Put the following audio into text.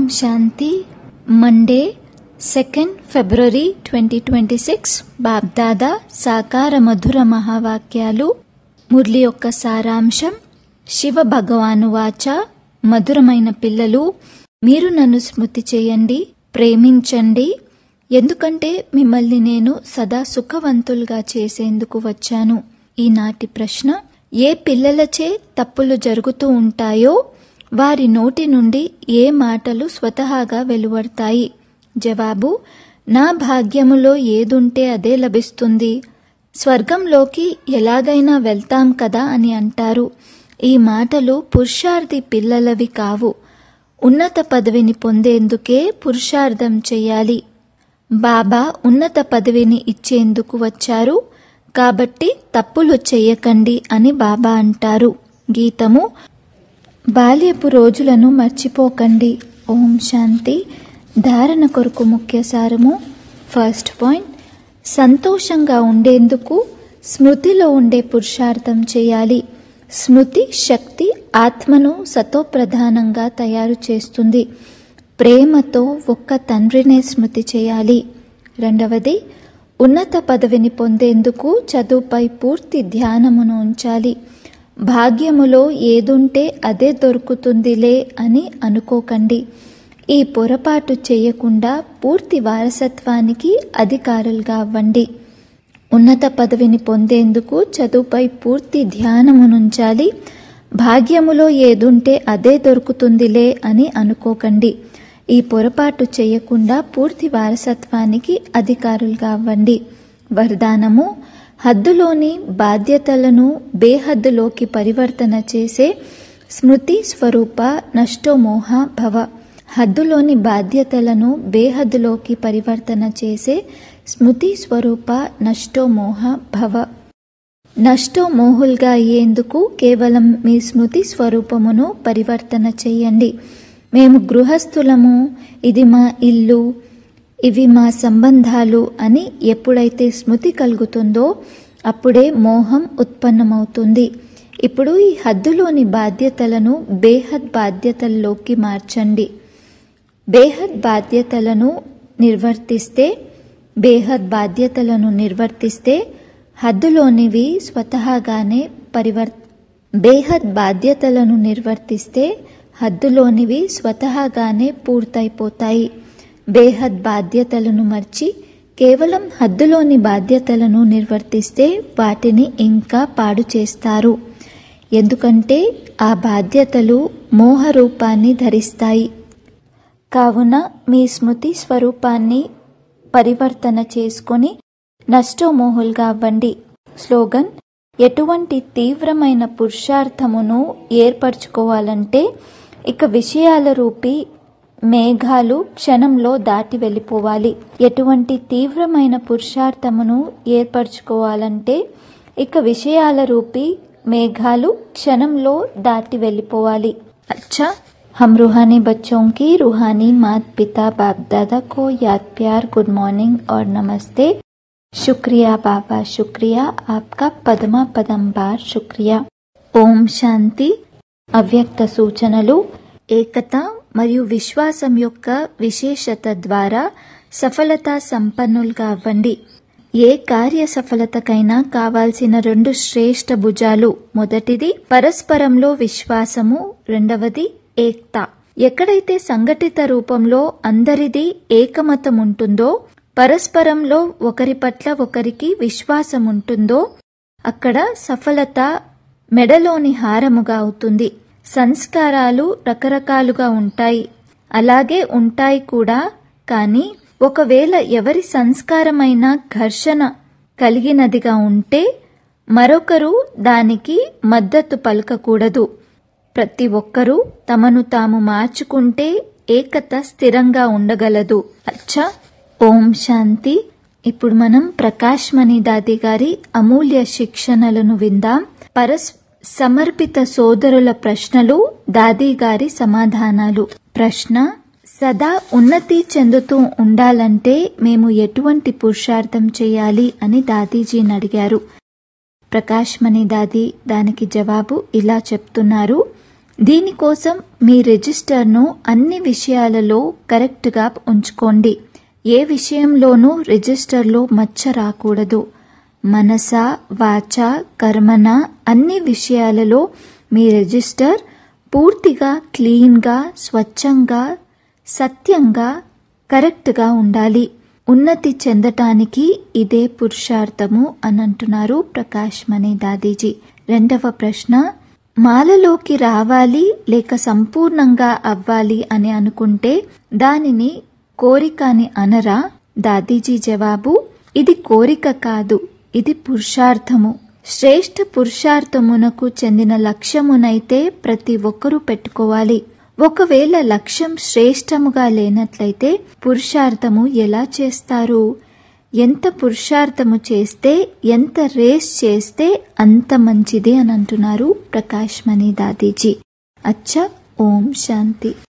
శాంతి. Monday 2 ఫిబ్రవరి 2026. బాబ్దాదా సాకార మధుర మహావాక్యాలు. మురళి యొక్క సారాంశం. శివ భగవాను వాచ. మధురమైన పిల్లలు, మీరు నన్ను స్మృతి చేయండి, ప్రేమించండి, ఎందుకంటే మిమ్మల్ని నేను సదా సుఖవంతులుగా చేసేందుకు వచ్చాను. ఈనాటి ప్రశ్న: ఏ పిల్లలచే తప్పులు జరుగుతూ ఉంటాయో వారి నోటి నుండి ఏ మాటలు స్వతహాగా వెలువడతాయి? జవాబు: నా భాగ్యములో ఏదుంటే అదే లభిస్తుంది. స్వర్గంలోకి ఎలాగైనా వెళ్తాం కదా అని అంటారు. ఈ మాటలు పురుషార్థి పిల్లలవి కావు. ఉన్నత పదవిని పొందేందుకే పురుషార్థం చెయ్యాలి. బాబా ఉన్నత పదవిని ఇచ్చేందుకు వచ్చారు కాబట్టి తప్పులు చెయ్యకండి అని బాబా అంటారు. గీతము: బాల్యపు రోజులను మర్చిపోకండి. ఓం శాంతి. ధారణ కొరకు ముఖ్య సారము. ఫస్ట్ పాయింట్: సంతోషంగా ఉండేందుకు స్మృతిలో ఉండే పురుషార్థం చేయాలి. స్మృతి శక్తి ఆత్మను సతోప్రధానంగా తయారు చేస్తుంది. ప్రేమతో ఒక్క తండ్రినే స్మృతి చేయాలి. రెండవది, ఉన్నత పదవిని పొందేందుకు చదువుపై పూర్తి ధ్యానమును ఉంచాలి. భాగ్యములో ఏదుంటే అదే దొరుకుతుందిలే అని అనుకోకండి. ఈ పొరపాటు చేయకుండా పూర్తి వారసత్వానికి అధికారులుగా అవ్వండి. ఉన్నత పదవిని పొందేందుకు చదువుపై పూర్తి ధ్యానమునుంచాలి. భాగ్యములో ఏదుంటే అదే దొరుకుతుందిలే అని అనుకోకండి. ఈ పొరపాటు చేయకుండా పూర్తి వారసత్వానికి అధికారులుగా అవ్వండి. వరదానము: హద్దులోని బాధ్యతలను బేహద్దులోకి పరివర్తన చేసే స్మృతి స్వరూప నష్టోమోహ భవ. హద్దులోని బాధ్యతలను బేహద్దులోకి పరివర్తన చేసే స్మృతి స్వరూప నష్టోమోహ భవ. నష్టోమోహులుగా అయ్యేందుకు కేవలం మీ స్మృతి స్వరూపమును పరివర్తన చేయండి. మేము గృహస్థులము, ఇది మా ఇల్లు, ఇవి మా సంబంధాలు అని ఎప్పుడైతే స్మృతి కలుగుతుందో అప్పుడే మోహం ఉత్పన్నమవుతుంది. ఇప్పుడు ఈ హద్దులోని బాధ్యతలను బేహద్ బాధ్యతల్లోకి మార్చండి. బేహద్ బాధ్యతలను నిర్వర్తిస్తే హద్దులోనివి స్వతహాగానే పూర్తయిపోతాయి. బేహద్ బాధ్యతలను మర్చి కేవలం హద్దులోని బాధ్యతలను నిర్వర్తిస్తే వాటిని ఇంకా పాడు చేస్తారు. ఎందుకంటే ఆ బాధ్యతలు మోహ రూపాన్ని ధరిస్తాయి. కావున మీ స్మృతి స్వరూపాన్ని పరివర్తన చేసుకొని నష్టోమోహులుగా అవ్వండి. స్లోగన్: ఎటువంటి తీవ్రమైన పురుషార్థమును ఏర్పరచుకోవాలంటే ఇక విషయాల రూపీ మేఘాలు క్షణంలో దాటి వెళ్ళిపోవాలి. ఎటువంటి తీవ్రమైన పురుషార్థమును ఏర్పరచుకోవాలంటే ఇక విషయాల రూపీ మేఘాలు క్షణంలో దాటి వెళ్ళిపోవాలి. అచ్చా, हम रूहानी बच्चों की रूहानी मात पिता बाप दादा को याद प्यार गुड मॉर्निंग और नमस्ते. शुक्रिया बाबा, शुक्रिया आपका पदमा पदंबार शुक्रिया. ఓం శాంతి. అవ్యక్త సూచనలు. ఏకత మరియు విశ్వాసం యొక్క విశేషత ద్వారా సఫలత సంపన్నులుగా అవ్వండి. ఏ కార్య సఫలతకైనా కావాల్సిన 2 శ్రేష్ఠ భుజాలు. మొదటిది పరస్పరంలో విశ్వాసము, రెండవది ఏక్త. ఎక్కడైతే సంఘటిత రూపంలో అందరిది ఏకమతం ఉంటుందో, పరస్పరంలో ఒకరి పట్ల ఒకరికి విశ్వాసం ఉంటుందో అక్కడ సఫలత మెడలోని హారముగా అవుతుంది. సంస్కారాలు రకరకాలుగా ఉంటాయి, అలాగే ఉంటాయి కూడా. కానీ ఒకవేళ ఎవరి సంస్కారమైన ఘర్షణ కలిగినదిగా ఉంటే మరొకరు దానికి మద్దతు పలకకూడదు. ప్రతి ఒక్కరూ తమను తాము మార్చుకుంటే ఏకత స్థిరంగా ఉండగలదు. అచ్చా, ఓం శాంతి. ఇప్పుడు మనం ప్రకాష్ మణి దాది గారి అమూల్య శిక్షణలను విందాం. సమర్పిత సోదరుల ప్రశ్నలు, దాది గారి సమాధానాలు. ప్రశ్న: సదా ఉన్నతి చెందుతూ ఉండాలంటే మేము ఎటువంటి పురుషార్థం చేయాలి అని దాదీజీని అడిగారు. ప్రకాష్ మణి దాది దానికి జవాబు ఇలా చెప్తున్నారు: దీనికోసం మీ రిజిస్టర్ను అన్ని విషయాలలో కరెక్ట్గా ఉంచుకోండి. ఏ విషయంలోనూ రిజిస్టర్లో మచ్చ రాకూడదు. మనస, వాచ, కర్మన అన్ని విషయాలలో మీ రిజిస్టర్ పూర్తిగా క్లీన్గా, స్వచ్ఛంగా, సత్యంగా, కరెక్ట్గా ఉండాలి. ఉన్నతి చెందటానికి ఇదే పురుషార్థము అని అంటున్నారు ప్రకాష్ మణి దాదీజీ. 2వ ప్రశ్న, మాలలోకి రావాలి లేక సంపూర్ణంగా అవ్వాలి అని అనుకుంటే దానిని కోరిక అని అనరా? దాదీజీ జవాబు, ఇది కోరిక కాదు, ఇది పురుషార్థము. శ్రేష్ఠ పురుషార్థమునకు చెందిన లక్ష్యమునైతే ప్రతి ఒక్కరూ పెట్టుకోవాలి. ఒకవేళ లక్ష్యం శ్రేష్టముగా లేనట్లయితే పురుషార్థము ఎలా చేస్తారు? ఎంత పురుషార్థము చేస్తే, ఎంత రేస్ చేస్తే అంత మంచిది అని అంటున్నారు ప్రకాష్ మణి దాదీజీ. అచ్చా, ఓం శాంతి.